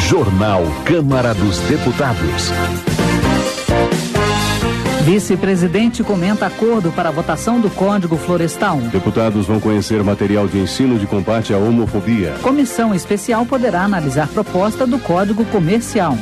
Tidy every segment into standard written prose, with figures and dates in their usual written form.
Jornal Câmara dos Deputados. Vice-presidente comenta acordo para a votação do Código Florestal. Deputados vão conhecer material de ensino de combate à homofobia. Comissão especial poderá analisar proposta do Código Comercial.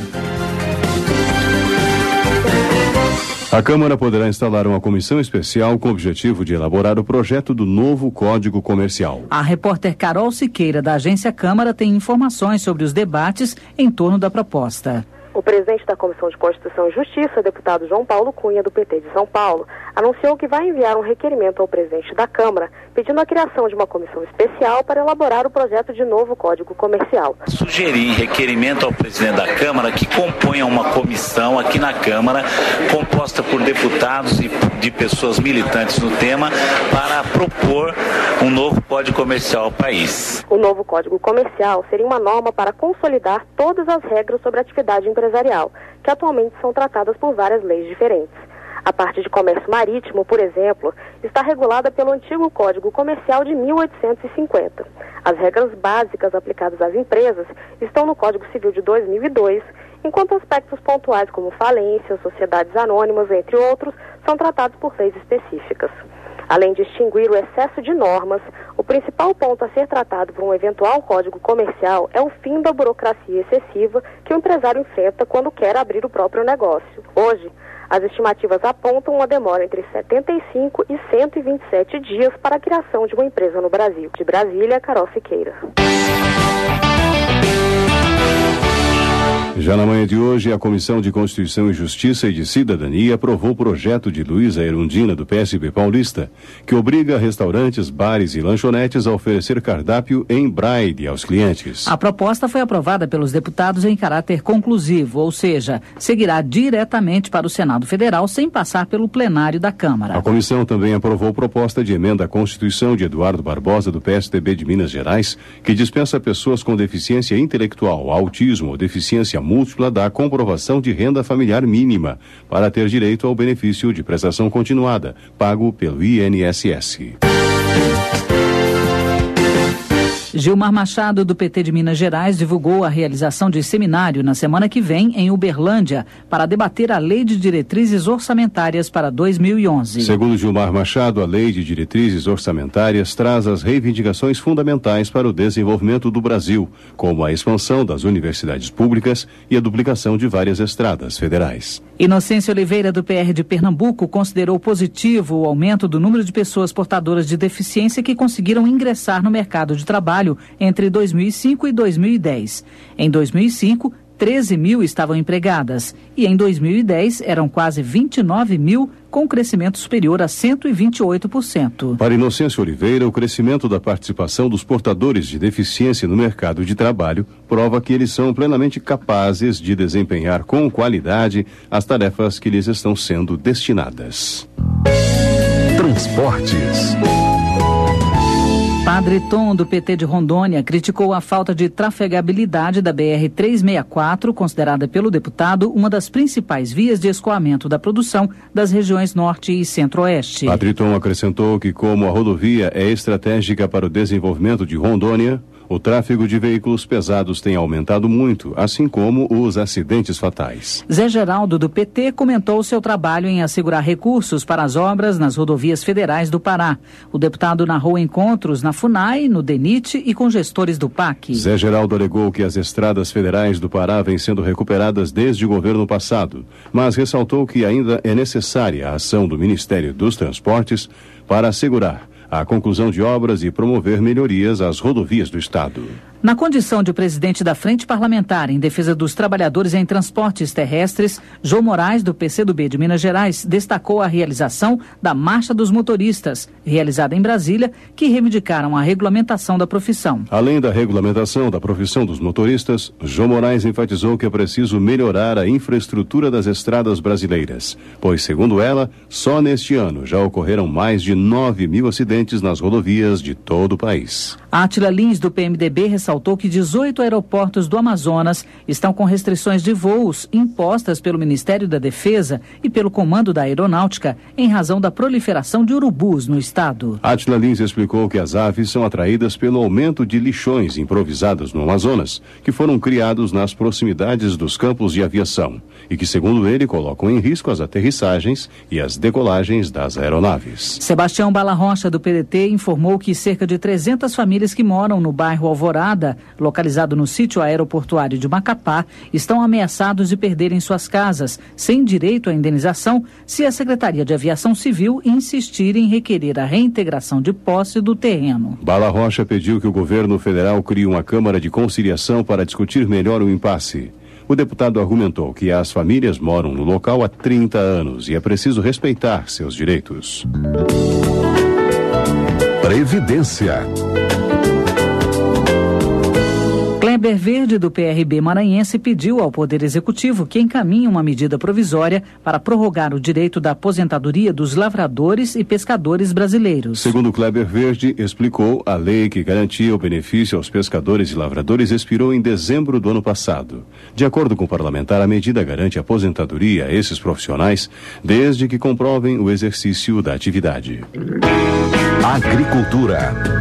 A Câmara poderá instalar uma comissão especial com o objetivo de elaborar o projeto do novo Código Comercial. A repórter Carol Siqueira, da Agência Câmara, tem informações sobre os debates em torno da proposta. O presidente da Comissão de Constituição e Justiça, deputado João Paulo Cunha, do PT de São Paulo, anunciou que vai enviar um requerimento ao presidente da Câmara pedindo a criação de uma comissão especial para elaborar o projeto de novo Código Comercial. Sugeri requerimento ao presidente da Câmara que componha uma comissão aqui na Câmara, composta por deputados e de pessoas militantes no tema, para propor um novo Código Comercial ao país. O novo Código Comercial seria uma norma para consolidar todas as regras sobre a atividade empresarial, que atualmente são tratadas por várias leis diferentes. A parte de comércio marítimo, por exemplo, está regulada pelo antigo Código Comercial de 1850. As regras básicas aplicadas às empresas estão no Código Civil de 2002, enquanto aspectos pontuais como falência, sociedades anônimas, entre outros, são tratados por leis específicas. Além de extinguir o excesso de normas, o principal ponto a ser tratado por um eventual código comercial é o fim da burocracia excessiva que o empresário enfrenta quando quer abrir o próprio negócio. Hoje, as estimativas apontam uma demora entre 75 e 127 dias para a criação de uma empresa no Brasil. De Brasília, Carol Siqueira. Já na manhã de hoje, a Comissão de Constituição e Justiça e de Cidadania aprovou o projeto de Luísa Erundina, do PSB paulista, que obriga restaurantes, bares e lanchonetes a oferecer cardápio em braille aos clientes. A proposta foi aprovada pelos deputados em caráter conclusivo, ou seja, seguirá diretamente para o Senado Federal sem passar pelo plenário da Câmara. A comissão também aprovou proposta de emenda à Constituição de Eduardo Barbosa, do PSDB de Minas Gerais, que dispensa pessoas com deficiência intelectual, autismo ou deficiência múltipla da comprovação de renda familiar mínima para ter direito ao benefício de prestação continuada, pago pelo INSS. Gilmar Machado, do PT de Minas Gerais, divulgou a realização de seminário na semana que vem em Uberlândia para debater a Lei de Diretrizes Orçamentárias para 2011. Segundo Gilmar Machado, a Lei de Diretrizes Orçamentárias traz as reivindicações fundamentais para o desenvolvimento do Brasil, como a expansão das universidades públicas e a duplicação de várias estradas federais. Inocêncio Oliveira, do PR de Pernambuco, considerou positivo o aumento do número de pessoas portadoras de deficiência que conseguiram ingressar no mercado de trabalho entre 2005 e 2010. Em 2005, 13 mil estavam empregadas e em 2010 eram quase 29 mil, com crescimento superior a 128%. Para Inocêncio Oliveira, o crescimento da participação dos portadores de deficiência no mercado de trabalho prova que eles são plenamente capazes de desempenhar com qualidade as tarefas que lhes estão sendo destinadas. Transportes. Padre Tom, do PT de Rondônia, criticou a falta de trafegabilidade da BR-364, considerada pelo deputado uma das principais vias de escoamento da produção das regiões Norte e Centro-Oeste. Padre Tom acrescentou que, como a rodovia é estratégica para o desenvolvimento de Rondônia, o tráfego de veículos pesados tem aumentado muito, assim como os acidentes fatais. Zé Geraldo, do PT, comentou seu trabalho em assegurar recursos para as obras nas rodovias federais do Pará. O deputado narrou encontros na FUNAI, no DENIT e com gestores do PAC. Zé Geraldo alegou que as estradas federais do Pará vêm sendo recuperadas desde o governo passado, mas ressaltou que ainda é necessária a ação do Ministério dos Transportes para assegurar a conclusão de obras e promover melhorias às rodovias do Estado. Na condição de presidente da Frente Parlamentar em defesa dos trabalhadores em transportes terrestres, João Moraes, do PCdoB de Minas Gerais, destacou a realização da Marcha dos Motoristas, realizada em Brasília, que reivindicaram a regulamentação da profissão. Além da regulamentação da profissão dos motoristas, João Moraes enfatizou que é preciso melhorar a infraestrutura das estradas brasileiras, pois, segundo ela, só neste ano já ocorreram mais de 9 mil acidentes nas rodovias de todo o país. Átila Lins, do PMDB, ressaltou ressaltou que 18 aeroportos do Amazonas estão com restrições de voos impostas pelo Ministério da Defesa e pelo Comando da Aeronáutica em razão da proliferação de urubus no estado. Átila Lins explicou que as aves são atraídas pelo aumento de lixões improvisados no Amazonas, que foram criados nas proximidades dos campos de aviação e que, segundo ele, colocam em risco as aterrissagens e as decolagens das aeronaves. Sebastião Bala Rocha, do PDT, informou que cerca de 300 famílias que moram no bairro Alvorada, localizado no sítio aeroportuário de Macapá, estão ameaçados de perderem suas casas, sem direito à indenização, se a Secretaria de Aviação Civil insistir em requerer a reintegração de posse do terreno. Bala Rocha pediu que o governo federal crie uma Câmara de Conciliação para discutir melhor o impasse. O deputado argumentou que as famílias moram no local há 30 anos e é preciso respeitar seus direitos. Previdência. Kleber Verde, do PRB maranhense, pediu ao Poder Executivo que encaminhe uma medida provisória para prorrogar o direito da aposentadoria dos lavradores e pescadores brasileiros. Segundo Kleber Verde explicou, a lei que garantia o benefício aos pescadores e lavradores expirou em dezembro do ano passado. De acordo com o parlamentar, a medida garante aposentadoria a esses profissionais desde que comprovem o exercício da atividade. Agricultura.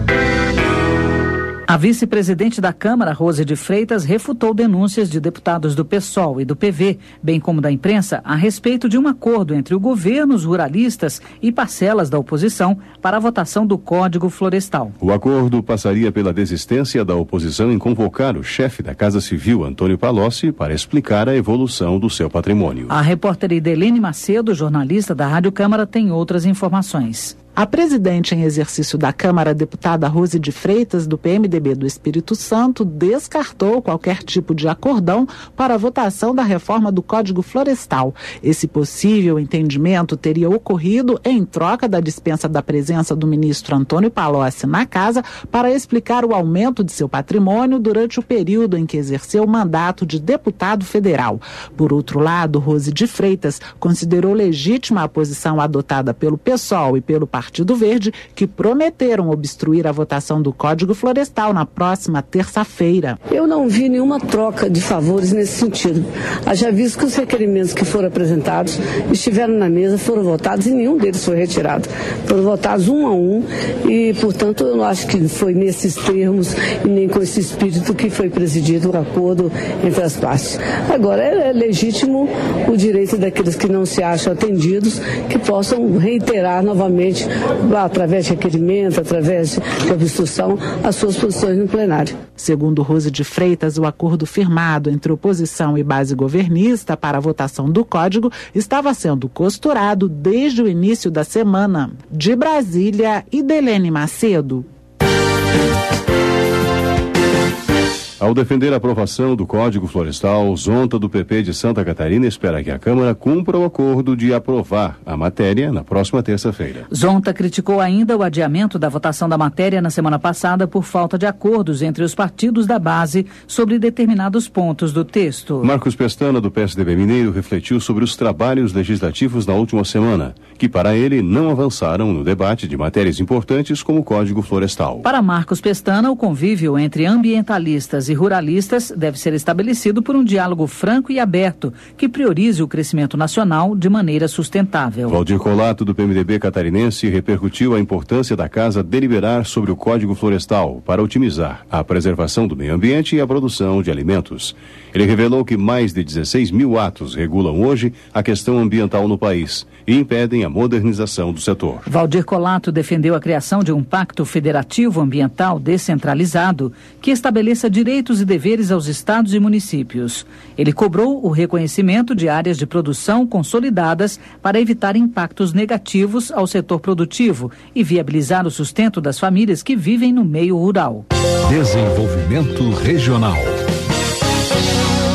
A vice-presidente da Câmara, Rose de Freitas, refutou denúncias de deputados do PSOL e do PV, bem como da imprensa, a respeito de um acordo entre o governo, os ruralistas e parcelas da oposição para a votação do Código Florestal. O acordo passaria pela desistência da oposição em convocar o chefe da Casa Civil, Antônio Palocci, para explicar a evolução do seu patrimônio. A repórter Idelene Macedo, jornalista da Rádio Câmara, tem outras informações. A presidente em exercício da Câmara, deputada Rose de Freitas, do PMDB do Espírito Santo, descartou qualquer tipo de acordão para a votação da reforma do Código Florestal. Esse possível entendimento teria ocorrido em troca da dispensa da presença do ministro Antônio Palocci na casa para explicar o aumento de seu patrimônio durante o período em que exerceu o mandato de deputado federal. Por outro lado, Rose de Freitas considerou legítima a posição adotada pelo PSOL e pelo Partido Verde, que prometeram obstruir a votação do Código Florestal na próxima terça-feira. Eu não vi nenhuma troca de favores nesse sentido. Haja visto que os requerimentos que foram apresentados estiveram na mesa, foram votados e nenhum deles foi retirado. Foram votados um a um e, portanto, eu não acho que foi nesses termos e nem com esse espírito que foi presidido o acordo entre as partes. Agora, é legítimo o direito daqueles que não se acham atendidos que possam reiterar novamente, através de requerimento, através de obstrução, as suas posições no plenário. Segundo Rose de Freitas, o acordo firmado entre oposição e base governista para a votação do Código estava sendo costurado desde o início da semana. De Brasília, Idelene Macedo. Ao defender a aprovação do Código Florestal, Zonta, do PP de Santa Catarina, espera que a Câmara cumpra o acordo de aprovar a matéria na próxima terça-feira. Zonta criticou ainda o adiamento da votação da matéria na semana passada por falta de acordos entre os partidos da base sobre determinados pontos do texto. Marcos Pestana, do PSDB Mineiro, refletiu sobre os trabalhos legislativos na última semana, que para ele não avançaram no debate de matérias importantes como o Código Florestal. Para Marcos Pestana, o convívio entre ambientalistas e ruralistas deve ser estabelecido por um diálogo franco e aberto, que priorize o crescimento nacional de maneira sustentável. Valdir Colato, do PMDB catarinense, repercutiu a importância da Casa deliberar sobre o Código Florestal para otimizar a preservação do meio ambiente e a produção de alimentos. Ele revelou que mais de 16 mil atos regulam hoje a questão ambiental no país e impedem a modernização do setor. Valdir Colato defendeu a criação de um pacto federativo ambiental descentralizado que estabeleça direitos e deveres aos estados e municípios. Ele cobrou o reconhecimento de áreas de produção consolidadas para evitar impactos negativos ao setor produtivo e viabilizar o sustento das famílias que vivem no meio rural. Desenvolvimento regional.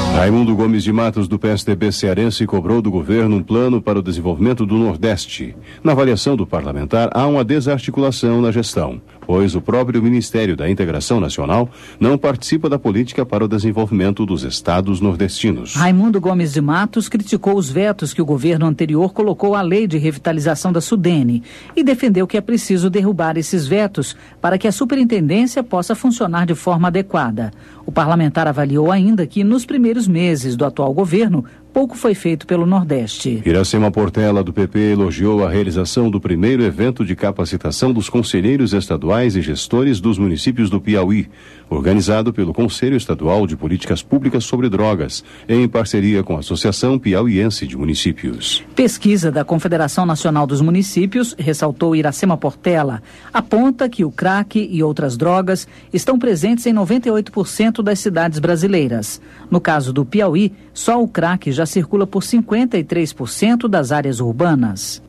Raimundo Gomes de Matos, do PSDB cearense, cobrou do governo um plano para o desenvolvimento do Nordeste. Na avaliação do parlamentar, há uma desarticulação na gestão, pois o próprio Ministério da Integração Nacional não participa da política para o desenvolvimento dos estados nordestinos. Raimundo Gomes de Matos criticou os vetos que o governo anterior colocou à lei de revitalização da Sudene e defendeu que é preciso derrubar esses vetos para que a superintendência possa funcionar de forma adequada. O parlamentar avaliou ainda que, nos primeiros meses do atual governo, pouco foi feito pelo Nordeste. Iracema Portela, do PP, elogiou a realização do primeiro evento de capacitação dos conselheiros estaduais e gestores dos municípios do Piauí, organizado pelo Conselho Estadual de Políticas Públicas sobre Drogas, em parceria com a Associação Piauiense de Municípios. Pesquisa da Confederação Nacional dos Municípios, ressaltou Iracema Portela, aponta que o crack e outras drogas estão presentes em 98% das cidades brasileiras. No caso do Piauí, só o crack já circula por 53% das áreas urbanas.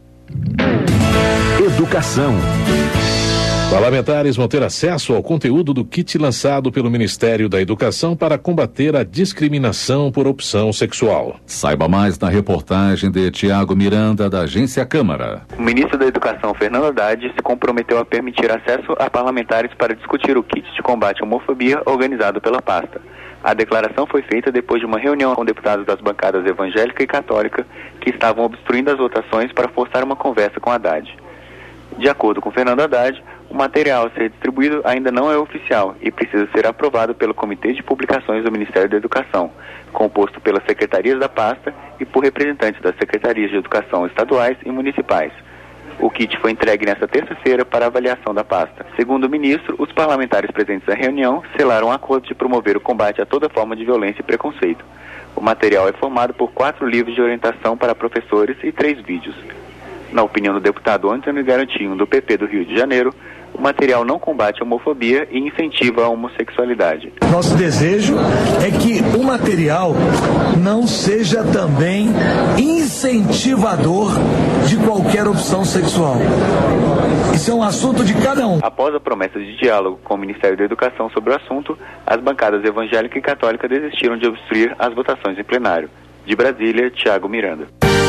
Educação. Parlamentares vão ter acesso ao conteúdo do kit lançado pelo Ministério da Educação para combater a discriminação por opção sexual. Saiba mais na reportagem de Tiago Miranda, da Agência Câmara. O ministro da Educação, Fernando Haddad, se comprometeu a permitir acesso a parlamentares para discutir o kit de combate à homofobia organizado pela pasta. A declaração foi feita depois de uma reunião com deputados das bancadas evangélica e católica que estavam obstruindo as votações para forçar uma conversa com Haddad. De acordo com Fernando Haddad, o material a ser distribuído ainda não é oficial e precisa ser aprovado pelo Comitê de Publicações do Ministério da Educação, composto pelas secretarias da pasta e por representantes das secretarias de educação estaduais e municipais. O kit foi entregue nesta terça-feira para avaliação da pasta. Segundo o ministro, os parlamentares presentes na reunião selaram um acordo de promover o combate a toda forma de violência e preconceito. O material é formado por 4 livros de orientação para professores e 3 vídeos. Na opinião do deputado Antônio Garantinho, do PP do Rio de Janeiro, o material não combate a homofobia e incentiva a homossexualidade. Nosso desejo é que o material não seja também incentivador de qualquer opção sexual. Isso é um assunto de cada um. Após a promessa de diálogo com o Ministério da Educação sobre o assunto, as bancadas evangélica e católica desistiram de obstruir as votações em plenário. De Brasília, Tiago Miranda.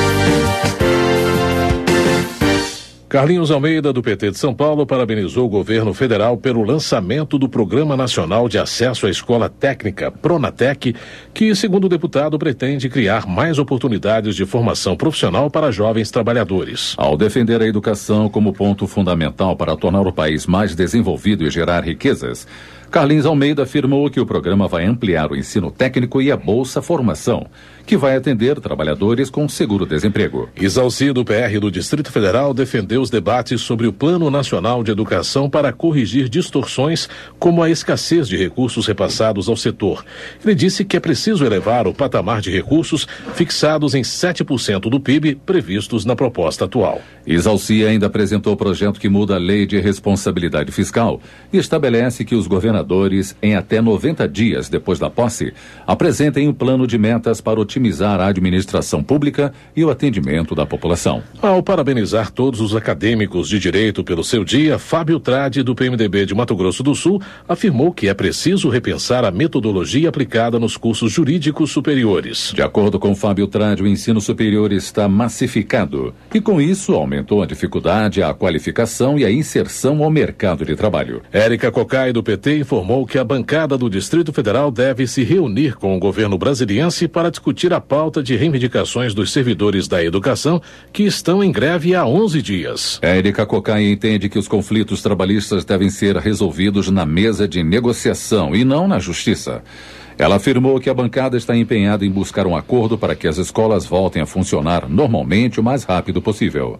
Carlinhos Almeida, do PT de São Paulo, parabenizou o governo federal pelo lançamento do Programa Nacional de Acesso à Escola Técnica, Pronatec, que, segundo o deputado, pretende criar mais oportunidades de formação profissional para jovens trabalhadores. Ao defender a educação como ponto fundamental para tornar o país mais desenvolvido e gerar riquezas, Carlinhos Almeida afirmou que o programa vai ampliar o ensino técnico e a Bolsa Formação, que vai atender trabalhadores com seguro-desemprego. Isalci, do PR do Distrito Federal, defendeu os debates sobre o Plano Nacional de Educação para corrigir distorções como a escassez de recursos repassados ao setor. Ele disse que é preciso elevar o patamar de recursos fixados em 7% do PIB previstos na proposta atual. Isalci ainda apresentou o projeto que muda a Lei de Responsabilidade Fiscal e estabelece que os governadores, em até 90 dias depois da posse, apresentem um plano de metas para otimizar a administração pública e o atendimento da população. Ao parabenizar todos os acadêmicos de direito pelo seu dia, Fábio Tradi, do PMDB de Mato Grosso do Sul, afirmou que é preciso repensar a metodologia aplicada nos cursos jurídicos superiores. De acordo com Fábio Tradi, o ensino superior está massificado e, com isso, aumentou a dificuldade, a qualificação e a inserção ao mercado de trabalho. Érica Cocai, do PT, informou que a bancada do Distrito Federal deve se reunir com o governo brasiliense para discutir a pauta de reivindicações dos servidores da educação que estão em greve há 11 dias. Érica Cocai entende que os conflitos trabalhistas devem ser resolvidos na mesa de negociação e não na justiça. Ela afirmou que a bancada está empenhada em buscar um acordo para que as escolas voltem a funcionar normalmente o mais rápido possível.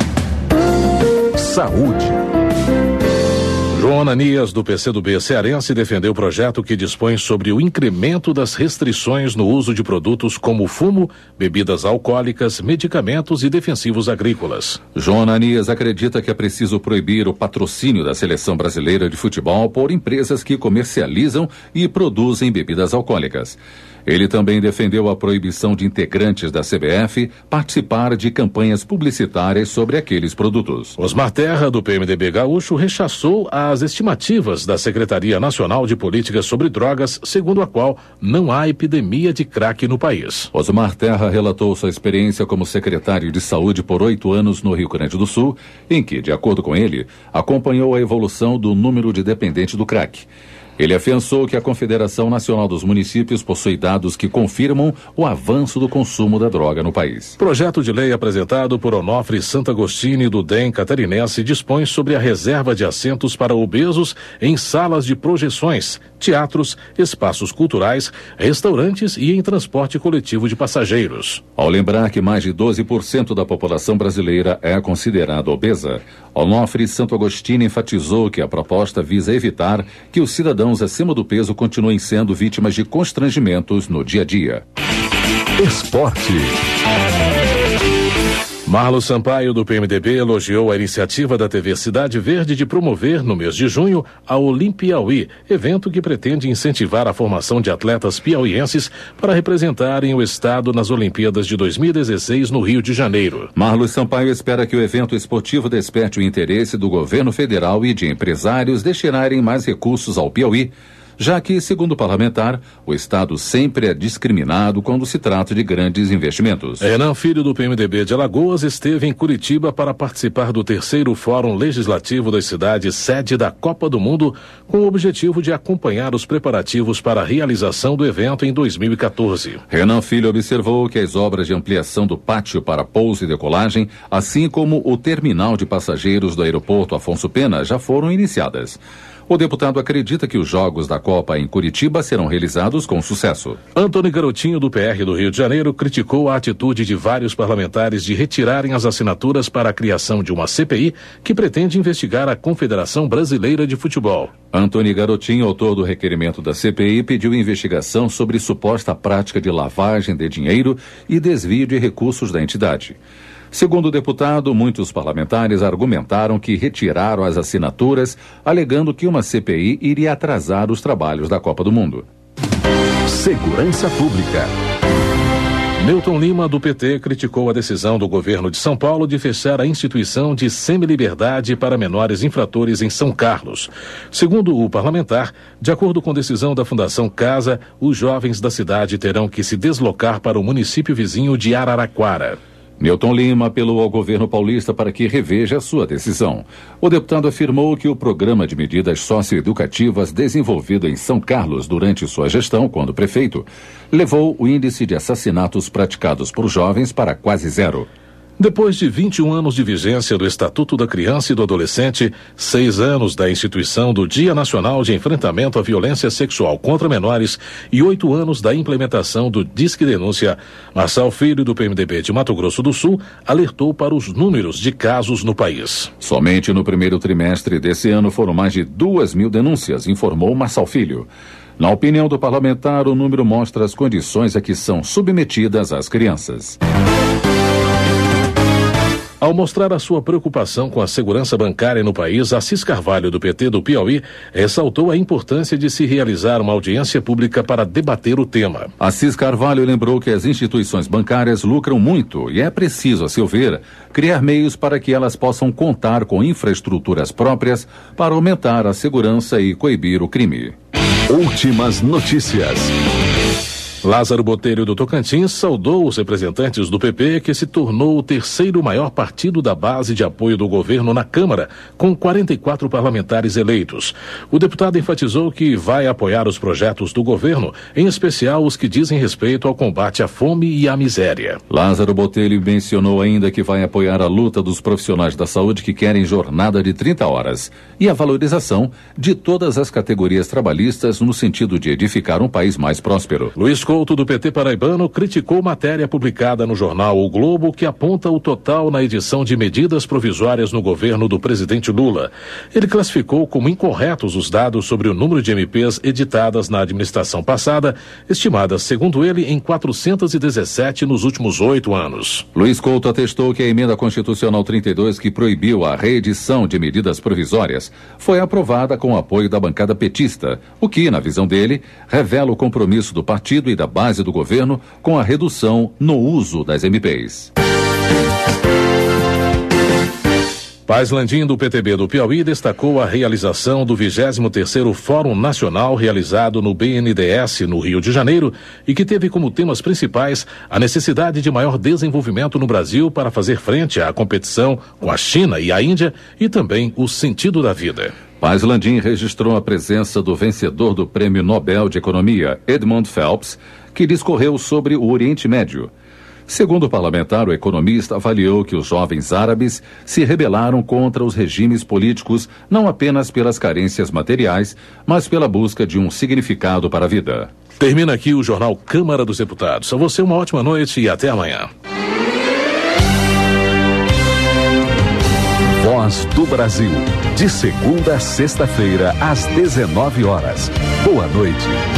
Saúde. João Ananias, do PCdoB cearense, defendeu o projeto que dispõe sobre o incremento das restrições no uso de produtos como fumo, bebidas alcoólicas, medicamentos e defensivos agrícolas. João Ananias acredita que é preciso proibir o patrocínio da Seleção Brasileira de Futebol por empresas que comercializam e produzem bebidas alcoólicas. Ele também defendeu a proibição de integrantes da CBF participar de campanhas publicitárias sobre aqueles produtos. Osmar Terra, do PMDB gaúcho, rechaçou as estimativas da Secretaria Nacional de Políticas sobre Drogas, segundo a qual não há epidemia de crack no país. Osmar Terra relatou sua experiência como secretário de saúde por 8 anos no Rio Grande do Sul, em que, de acordo com ele, acompanhou a evolução do número de dependentes do crack. Ele afiançou que a Confederação Nacional dos Municípios possui dados que confirmam o avanço do consumo da droga no país. Projeto de lei apresentado por Onofre Sant'Agostini do DEM catarinense dispõe sobre a reserva de assentos para obesos em salas de projeções, teatros, espaços culturais, restaurantes e em transporte coletivo de passageiros. Ao lembrar que mais de 12% da população brasileira é considerada obesa, Onofre Sant'Agostini enfatizou que a proposta visa evitar que os cidadãos acima do peso continuem sendo vítimas de constrangimentos no dia a dia. Esporte. Marlos Sampaio, do PMDB, elogiou a iniciativa da TV Cidade Verde de promover, no mês de junho, a Olimpiauí, evento que pretende incentivar a formação de atletas piauienses para representarem o estado nas Olimpíadas de 2016 no Rio de Janeiro. Marlos Sampaio espera que o evento esportivo desperte o interesse do governo federal e de empresários destinarem mais recursos ao Piauí, já que, segundo o parlamentar, o Estado sempre é discriminado quando se trata de grandes investimentos. Renan Filho, do PMDB de Alagoas, esteve em Curitiba para participar do 3º Fórum Legislativo das Cidades, sede da Copa do Mundo, com o objetivo de acompanhar os preparativos para a realização do evento em 2014. Renan Filho observou que as obras de ampliação do pátio para pouso e decolagem, assim como o terminal de passageiros do aeroporto Afonso Pena, já foram iniciadas. O deputado acredita que os Jogos da Copa em Curitiba serão realizados com sucesso. Antônio Garotinho, do PR do Rio de Janeiro, criticou a atitude de vários parlamentares de retirarem as assinaturas para a criação de uma CPI que pretende investigar a Confederação Brasileira de Futebol. Antônio Garotinho, autor do requerimento da CPI, pediu investigação sobre suposta prática de lavagem de dinheiro e desvio de recursos da entidade. Segundo o deputado, muitos parlamentares argumentaram que retiraram as assinaturas, alegando que uma CPI iria atrasar os trabalhos da Copa do Mundo. Segurança Pública. Newton Lima, do PT, criticou a decisão do governo de São Paulo de fechar a instituição de semiliberdade para menores infratores em São Carlos. Segundo o parlamentar, de acordo com decisão da Fundação Casa, os jovens da cidade terão que se deslocar para o município vizinho de Araraquara. Newton Lima apelou ao governo paulista para que reveja sua decisão. O deputado afirmou que o programa de medidas socioeducativas desenvolvido em São Carlos durante sua gestão, quando prefeito, levou o índice de assassinatos praticados por jovens para quase zero. Depois de 21 anos de vigência do Estatuto da Criança e do Adolescente, 6 anos da instituição do Dia Nacional de Enfrentamento à Violência Sexual contra Menores e 8 anos da implementação do Disque Denúncia, Marçal Filho, do PMDB de Mato Grosso do Sul, alertou para os números de casos no país. Somente no primeiro trimestre desse ano foram mais de 2.000 denúncias, informou Marçal Filho. Na opinião do parlamentar, o número mostra as condições a que são submetidas as crianças. Ao mostrar a sua preocupação com a segurança bancária no país, Assis Carvalho, do PT do Piauí, ressaltou a importância de se realizar uma audiência pública para debater o tema. Assis Carvalho lembrou que as instituições bancárias lucram muito e é preciso, a seu ver, criar meios para que elas possam contar com infraestruturas próprias para aumentar a segurança e coibir o crime. Últimas notícias. Lázaro Botelho, do Tocantins, saudou os representantes do PP, que se tornou o 3º maior partido da base de apoio do governo na Câmara, com 44 parlamentares eleitos. O deputado enfatizou que vai apoiar os projetos do governo, em especial os que dizem respeito ao combate à fome e à miséria. Lázaro Botelho mencionou ainda que vai apoiar a luta dos profissionais da saúde que querem jornada de 30 horas e a valorização de todas as categorias trabalhistas no sentido de edificar um país mais próspero. Luiz Couto, do PT paraibano, criticou matéria publicada no jornal O Globo que aponta o total na edição de medidas provisórias no governo do presidente Lula. Ele classificou como incorretos os dados sobre o número de MPs editadas na administração passada, estimadas, segundo ele, em 417 nos últimos 8 anos. Luiz Couto atestou que a emenda constitucional 32, que proibiu a reedição de medidas provisórias, foi aprovada com o apoio da bancada petista, o que, na visão dele, revela o compromisso do partido e da a base do governo com a redução no uso das MPs. Paz Landim, do PTB do Piauí, destacou a realização do 23º Fórum Nacional realizado no BNDES, no Rio de Janeiro, e que teve como temas principais a necessidade de maior desenvolvimento no Brasil para fazer frente à competição com a China e a Índia e também o sentido da vida. Paz Landim registrou a presença do vencedor do Prêmio Nobel de Economia, Edmund Phelps, que discorreu sobre o Oriente Médio. Segundo o parlamentar, o economista avaliou que os jovens árabes se rebelaram contra os regimes políticos não apenas pelas carências materiais, mas pela busca de um significado para a vida. Termina aqui o Jornal Câmara dos Deputados. A você uma ótima noite e até amanhã. Voz do Brasil, de segunda a sexta-feira, às 19 horas. Boa noite.